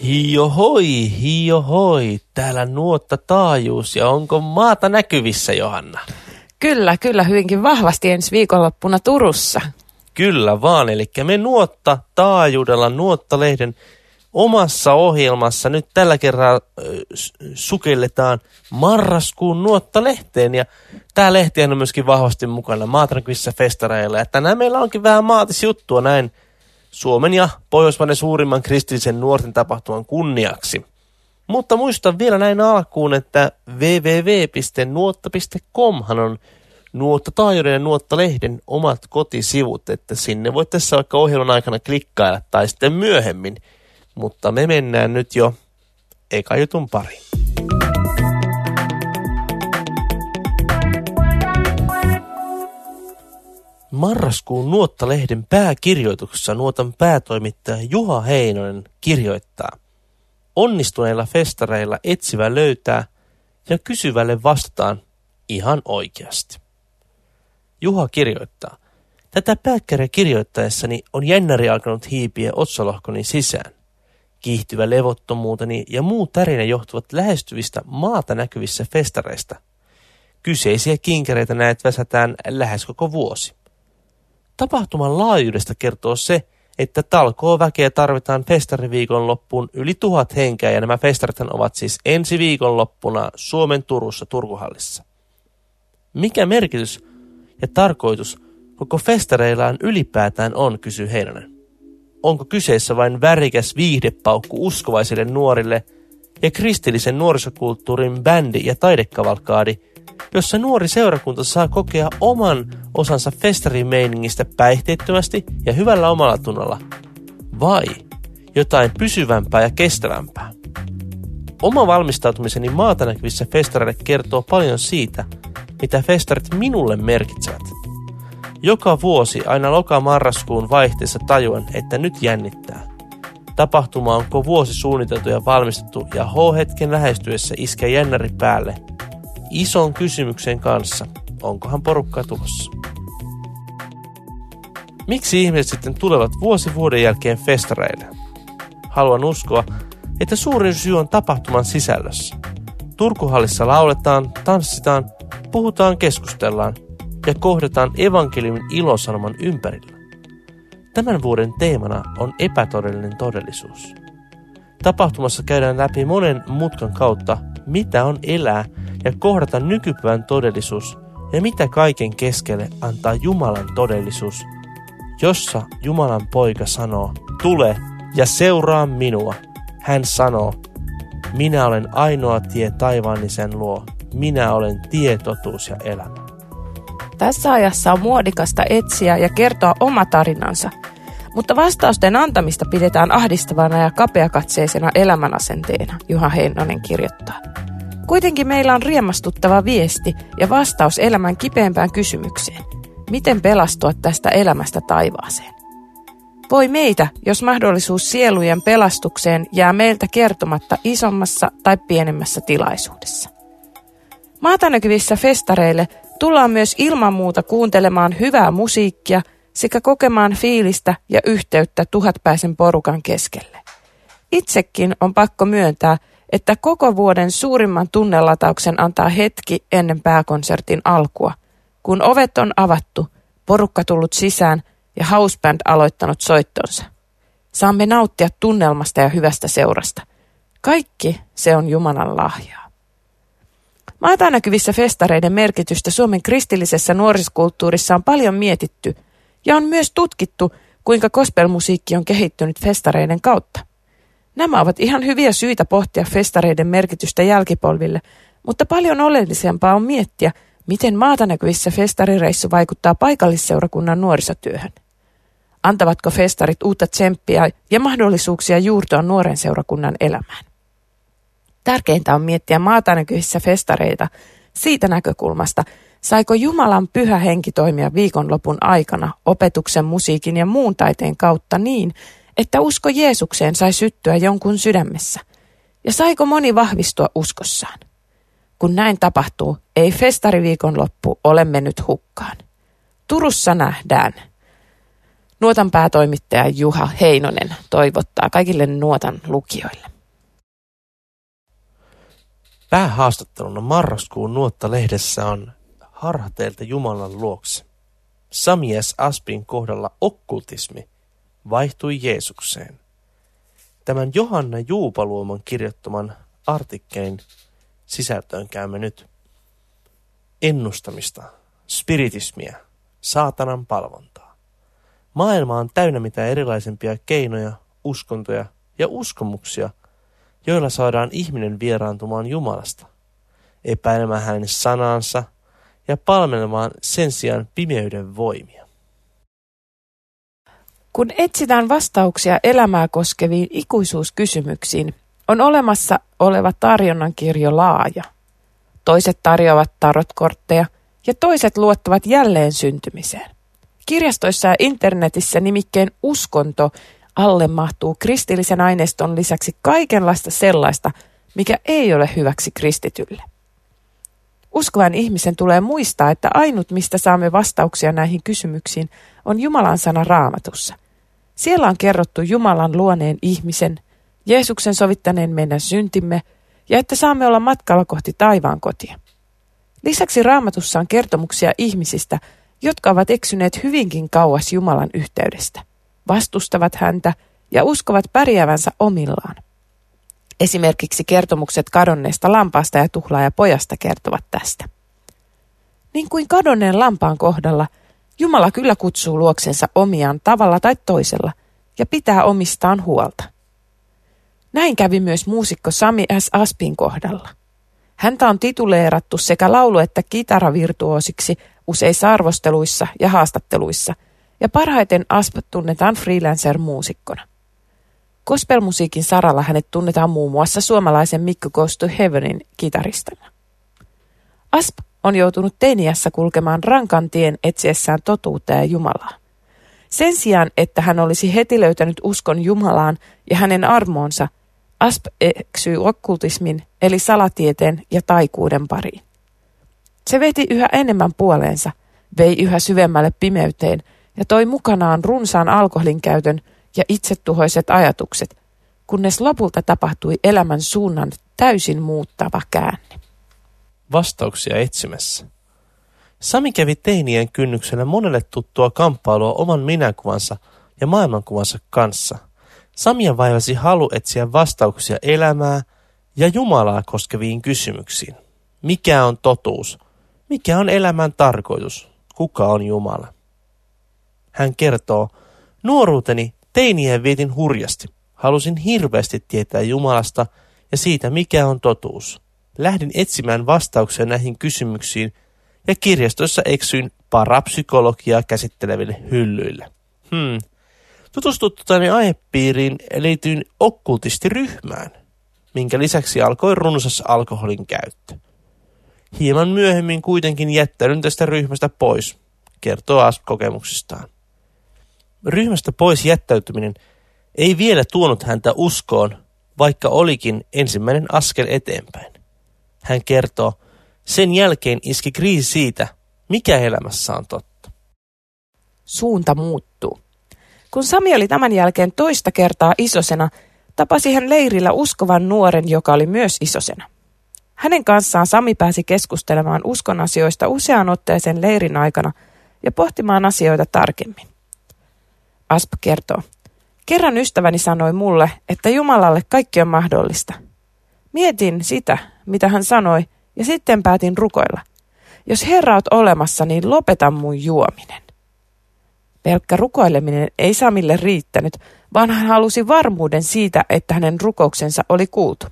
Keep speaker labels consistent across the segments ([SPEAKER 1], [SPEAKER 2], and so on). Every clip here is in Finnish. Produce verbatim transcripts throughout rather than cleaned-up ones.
[SPEAKER 1] Hiohoi, hiohoi, täällä nuotta taajuus ja onko maata näkyvissä, Johanna?
[SPEAKER 2] Kyllä, kyllä, hyvinkin vahvasti ensi viikonloppuna Turussa.
[SPEAKER 1] Kyllä vaan, eli me nuotta taajuudella Nuottalehden omassa ohjelmassa nyt tällä kertaa äh, sukelletaan marraskuun Nuottalehteen ja tämä lehti on myöskin vahvasti mukana maata näkyvissä festareilla ja tänään meillä onkin vähän maatisjuttua näin Suomen ja Pohjoismaiden suurimman kristillisen nuorten tapahtuman kunniaksi. Mutta muistan vielä näin alkuun, että double-u double-u double-u piste nuotta piste comhan on Nuottataajuuden ja Nuottalehden omat kotisivut, että sinne voit tässä vaikka ohjelman aikana klikkailla tai sitten myöhemmin. Mutta me mennään nyt jo eka jutun pariin. Marraskuun Nuottalehden pääkirjoituksessa Nuotan päätoimittaja Juha Heinonen kirjoittaa: onnistuneilla festareilla etsivä löytää ja kysyvälle vastataan ihan oikeasti. Juha kirjoittaa: tätä pääkkäriä kirjoittaessani on jännäri alkanut hiipiä otsalohkoni sisään. Kiihtyvä levottomuuteni ja muu tärinä johtuvat lähestyvistä maata näkyvissä festareista. Kyseisiä kinkereitä näet väsätään lähes koko vuosi. Tapahtuman laajuudesta kertoo se, että talkoo väkeä tarvitaan festariviikon loppuun yli tuhat henkeä ja nämä festarithan ovat siis ensi viikonloppuna Suomen Turussa Turkuhallissa. Mikä merkitys ja tarkoitus koko festareillaan ylipäätään on, kysyy Heinonen. Onko kyseessä vain värikäs viihdepaukku uskovaisille nuorille ja kristillisen nuorisokulttuurin bändi ja taidekavalkaadi, jossa nuori seurakunta saa kokea oman osansa festarimeiningistä päihteettömästi ja hyvällä omalla tunnolla, vai jotain pysyvämpää ja kestävämpää? Oma valmistautumiseni maata näkyvissä festareille kertoo paljon siitä, mitä festarit minulle merkitsevät. Joka vuosi aina loka-marraskuun vaihteessa tajuan, että nyt jännittää. Tapahtuma on koko vuosi suunniteltu ja valmistettu ja H-hetken lähestyessä iskee jännäri päälle. Ison kysymyksen kanssa, onkohan porukkaa tulossa? Miksi ihmiset sitten tulevat vuosi vuoden jälkeen festareille? Haluan uskoa, että suurin syy on tapahtuman sisällössä. Turkuhallissa lauletaan, tanssitaan, puhutaan, keskustellaan ja kohdataan evankeliumin ilosanoman ympärillä. Tämän vuoden teemana on epätodellinen todellisuus. Tapahtumassa käydään läpi monen mutkan kautta, mitä on elää ja kohdata nykypäivän todellisuus ja mitä kaiken keskelle antaa Jumalan todellisuus, jossa Jumalan poika sanoo, tule ja seuraa minua. Hän sanoo, minä olen ainoa tie taivaanisen luo, minä olen tie, totuus ja elämä.
[SPEAKER 2] Tässä ajassa on muodikasta etsiä ja kertoa oma tarinansa, mutta vastausten antamista pidetään ahdistavana ja kapeakatseisena elämänasenteena, Juha Heinonen kirjoittaa. Kuitenkin meillä on riemastuttava viesti ja vastaus elämän kipeämpään kysymykseen. Miten pelastua tästä elämästä taivaaseen? Voi meitä, jos mahdollisuus sielujen pelastukseen jää meiltä kertomatta isommassa tai pienemmässä tilaisuudessa. Maata näkyvissä festareille tullaan myös ilman muuta kuuntelemaan hyvää musiikkia sekä kokemaan fiilistä ja yhteyttä tuhatpäisen porukan keskelle. Itsekin on pakko myöntää, että koko vuoden suurimman tunnelatauksen antaa hetki ennen pääkonsertin alkua, kun ovet on avattu, porukka tullut sisään ja houseband aloittanut soittonsa. Saamme nauttia tunnelmasta ja hyvästä seurasta. Kaikki se on Jumalan lahjaa. Maata näkyvissä festareiden merkitystä Suomen kristillisessä nuorisokulttuurissa on paljon mietitty ja on myös tutkittu, kuinka gospelmusiikki on kehittynyt festareiden kautta. Nämä ovat ihan hyviä syitä pohtia festareiden merkitystä jälkipolville, mutta paljon oleellisempaa on miettiä, miten maata näkyvissä festarireissu vaikuttaa paikallisseurakunnan nuorisotyöhön. Antavatko festarit uutta tsemppiä ja mahdollisuuksia juurtua nuoren seurakunnan elämään? Tärkeintä on miettiä maata näkyvissä festareita siitä näkökulmasta, saiko Jumalan pyhä henki toimia viikonlopun aikana opetuksen, musiikin ja muun taiteen kautta niin, että usko Jeesukseen sai syttyä jonkun sydämessä, ja saiko moni vahvistua uskossaan. Kun näin tapahtuu, ei festariviikonloppu ole mennyt hukkaan. Turussa nähdään. Nuotan päätoimittaja Juha Heinonen toivottaa kaikille Nuotan lukijoille.
[SPEAKER 1] Päähaastatteluna marraskuun Nuotta-lehdessä on Harhateilta Jumalan luokse. Sami S. Aspin kohdalla okkultismi vaihtui Jeesukseen. Tämän Johanna Juupaluomon kirjoittaman artikkelin sisältöön käymme nyt. Ennustamista, spiritismiä, saatanan palvontaa. Maailma on täynnä mitä erilaisempia keinoja, uskontoja ja uskomuksia, joilla saadaan ihminen vieraantumaan Jumalasta, epäilemään hänen sanansa ja palvelemaan sen sijaan pimeyden voimia.
[SPEAKER 2] Kun etsitään vastauksia elämää koskeviin ikuisuuskysymyksiin, on olemassa oleva tarjonnan kirjo laaja. Toiset tarjoavat tarotkortteja ja toiset luottavat jälleen syntymiseen. Kirjastoissa ja internetissä nimikkeen uskonto alle mahtuu kristillisen aineiston lisäksi kaikenlaista sellaista, mikä ei ole hyväksi kristitylle. Uskovan ihmisen tulee muistaa, että ainut mistä saamme vastauksia näihin kysymyksiin on Jumalan sana Raamatussa. Siellä on kerrottu Jumalan luoneen ihmisen, Jeesuksen sovittaneen meidän syntimme ja että saamme olla matkalla kohti taivaan kotia. Lisäksi Raamatussa on kertomuksia ihmisistä, jotka ovat eksyneet hyvinkin kauas Jumalan yhteydestä, vastustavat häntä ja uskovat pärjäävänsä omillaan. Esimerkiksi kertomukset kadonneesta lampaasta ja tuhlaajapojasta kertovat tästä. Niin kuin kadonneen lampaan kohdalla, Jumala kyllä kutsuu luoksensa omiaan tavalla tai toisella ja pitää omistaan huolta. Näin kävi myös muusikko Sami S. Aspin kohdalla. Häntä on tituleerattu sekä laulu- että kitaravirtuoosiksi useissa arvosteluissa ja haastatteluissa, ja parhaiten Asp tunnetaan freelancer-muusikkona. Gospelmusiikin saralla hänet tunnetaan muun muassa suomalaisen Mikko Goes to Heavenin kitaristana. Asp on joutunut teiniässä kulkemaan rankan tien etsiessään totuutta ja Jumalaa. Sen sijaan, että hän olisi heti löytänyt uskon Jumalaan ja hänen armoonsa, Asp eksyy okkultismin eli salatieteen ja taikuuden pariin. Se veti yhä enemmän puoleensa, vei yhä syvemmälle pimeyteen ja toi mukanaan runsaan alkoholin käytön ja itsetuhoiset ajatukset, kunnes lopulta tapahtui elämän suunnan täysin muuttava käänne.
[SPEAKER 1] Vastauksia etsimässä. Sami kävi teinien kynnyksellä monelle tuttua kamppailua oman minäkuvansa ja maailmankuvansa kanssa. Samia vaivasi halu etsiä vastauksia elämää ja Jumalaa koskeviin kysymyksiin. Mikä on totuus? Mikä on elämän tarkoitus? Kuka on Jumala? Hän kertoo, nuoruuteni teinien vietin hurjasti. Halusin hirveästi tietää Jumalasta ja siitä, mikä on totuus. Lähdin etsimään vastauksia näihin kysymyksiin ja kirjastoissa eksyin parapsykologiaa käsitteleville hyllyille. Hmm. Tutustuttuani aihepiiriin liityin okkultistiryhmään, minkä lisäksi alkoi runsas alkoholin käyttö. Hieman myöhemmin kuitenkin jättäydyn tästä ryhmästä pois, kertoo Asp kokemuksistaan. Ryhmästä pois jättäytyminen ei vielä tuonut häntä uskoon, vaikka olikin ensimmäinen askel eteenpäin. Hän kertoo, sen jälkeen iski kriisi siitä, mikä elämässä on totta.
[SPEAKER 2] Suunta muuttuu. Kun Sami oli tämän jälkeen toista kertaa isosena, tapasi hän leirillä uskovan nuoren, joka oli myös isosena. Hänen kanssaan Sami pääsi keskustelemaan uskon asioista useaan otteeseen leirin aikana ja pohtimaan asioita tarkemmin. Asp kertoo, kerran ystäväni sanoi mulle, että Jumalalle kaikki on mahdollista. Mietin sitä, mitä hän sanoi, ja sitten päätin rukoilla. Jos Herra oot olemassa, niin lopeta mun juominen. Pelkkä rukoileminen ei Samille riittänyt, vaan hän halusi varmuuden siitä, että hänen rukouksensa oli kuultu.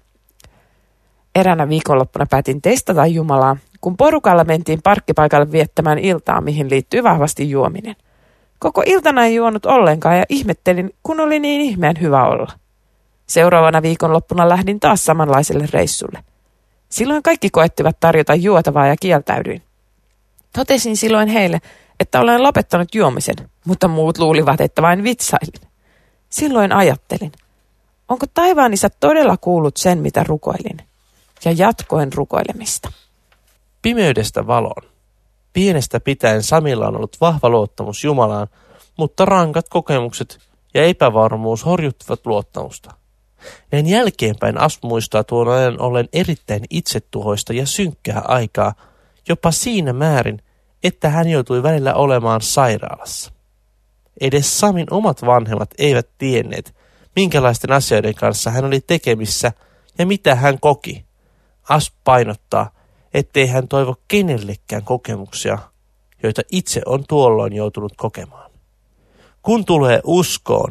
[SPEAKER 2] Eräänä viikonloppuna päätin testata Jumalaa, kun porukalla mentiin parkkipaikalle viettämään iltaa, mihin liittyy vahvasti juominen. Koko iltana ei juonut ollenkaan ja ihmettelin, kun oli niin ihmeen hyvä olla. Seuraavana viikonloppuna lähdin taas samanlaiselle reissulle. Silloin kaikki koettivat tarjota juotavaa ja kieltäydyin. Totesin silloin heille, että olen lopettanut juomisen, mutta muut luulivat, että vain vitsailin. Silloin ajattelin, onko taivaan isä todella kuullut sen, mitä rukoilin? Ja jatkoin rukoilemista.
[SPEAKER 1] Pimeydestä valoon. Pienestä pitäen Samilla on ollut vahva luottamus Jumalaan, mutta rankat kokemukset ja epävarmuus horjuttivat luottamusta. Näin jälkeenpäin Asp muistaa tuon ajan ollen erittäin itsetuhoista ja synkkää aikaa, jopa siinä määrin, että hän joutui välillä olemaan sairaalassa. Edes Samin omat vanhemmat eivät tienneet, minkälaisten asioiden kanssa hän oli tekemissä ja mitä hän koki. Asp painottaa, ettei hän toivo kenellekään kokemuksia, joita itse on tuolloin joutunut kokemaan. Kun tulee uskoon,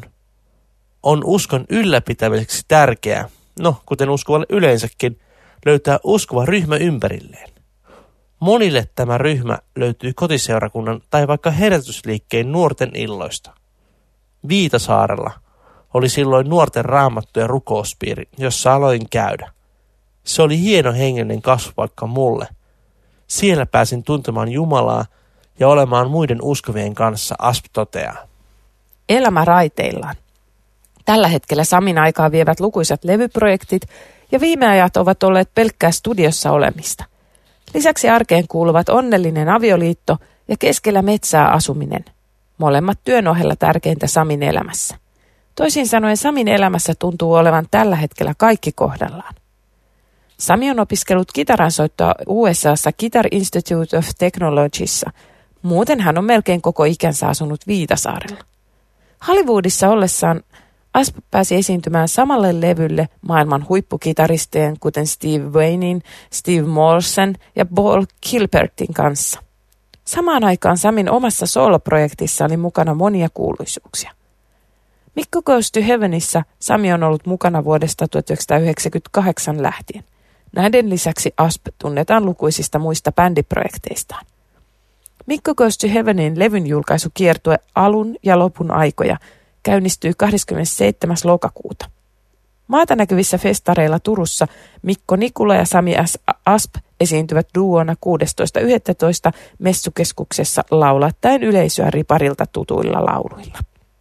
[SPEAKER 1] on uskon ylläpitämiseksi tärkeää, no kuten uskovalle yleensäkin, löytää uskova ryhmä ympärilleen. Monille tämä ryhmä löytyy kotiseurakunnan tai vaikka herätysliikkeen nuorten illoista. Viitasaarella oli silloin nuorten raamattu- ja rukouspiiri, jossa aloin käydä. Se oli hieno hengellinen kasvupaikka mulle. Siellä pääsin tuntemaan Jumalaa ja olemaan muiden uskovien kanssa, Asp toteaa.
[SPEAKER 2] Elämä raiteillaan. Tällä hetkellä Samin aikaa vievät lukuisat levyprojektit ja viime ajat ovat olleet pelkkää studiossa olemista. Lisäksi arkeen kuuluvat onnellinen avioliitto ja keskellä metsää asuminen. Molemmat työn ohella tärkeintä Samin elämässä. Toisin sanoen Samin elämässä tuntuu olevan tällä hetkellä kaikki kohdallaan. Sami on opiskellut kitaransoittoa U S A:ssa Guitar Institute of Technologyssa. Muuten hän on melkein koko ikänsä asunut Viitasaarella. Hollywoodissa ollessaan Asp pääsi esiintymään samalle levylle maailman huippukitaristien, kuten Steve Waynein, Steve Morrison ja Paul Gilbertin kanssa. Samaan aikaan Samin omassa soloprojektissa oli mukana monia kuuluisuuksia. Mikko Goes to Heavenissä Sami on ollut mukana vuodesta tuhatyhdeksänsataayhdeksänkymmentäkahdeksan lähtien. Näiden lisäksi Asp tunnetaan lukuisista muista bändiprojekteistaan. Mikko Goes to Heavenin levyn julkaisukiertue alun ja lopun aikoja käynnistyi kahdeskymmenesseitsemäs lokakuuta. Maata näkyvissä festareilla Turussa Mikko Nikula ja Sami Asp esiintyvät duona kuudestoista yhdestoista messukeskuksessa laulattaen yleisöä riparilta tutuilla lauluilla.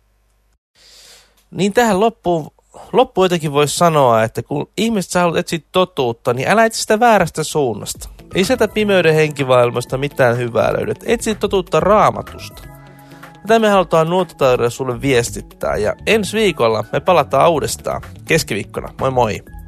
[SPEAKER 1] Niin tähän loppuun, loppuun jotenkin voisi sanoa, että kun ihmiset sä haluat etsiä totuutta, niin älä etsi sitä väärästä suunnasta. Ei sieltä pimeyden henkimaailmasta mitään hyvää löydy. Etsi totuutta Raamatusta. Tätä me halutaan Nuottotaidella sulle viestittää ja ensi viikolla me palataan uudestaan keskiviikkona. Moi moi!